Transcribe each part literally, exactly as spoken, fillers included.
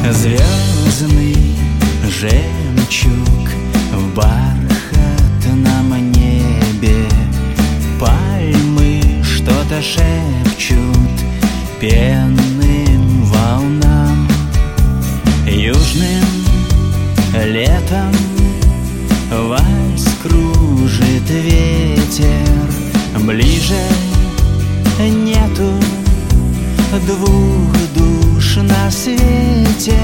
Звездный жемчуг в бархатном небе, пальмы что-то шепчут пенным волнам. Южным летом вальс кружит ветер, ближе нету двух душ на свете.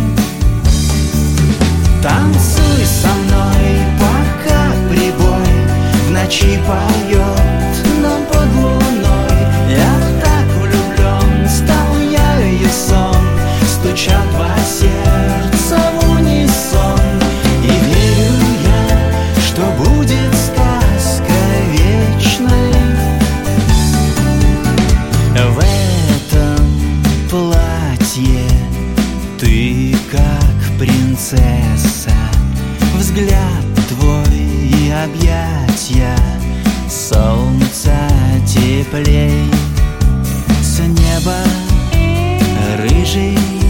Танцуй со мной, пока прибой в ночи поет нам под луной. Я так влюблен, стал я ее сон, стучат два сердца в унисон. И верю я, что будет сказка вечной. В этом платье ты как принцесса, взгляд твой и объятья солнца теплей. С неба рыжий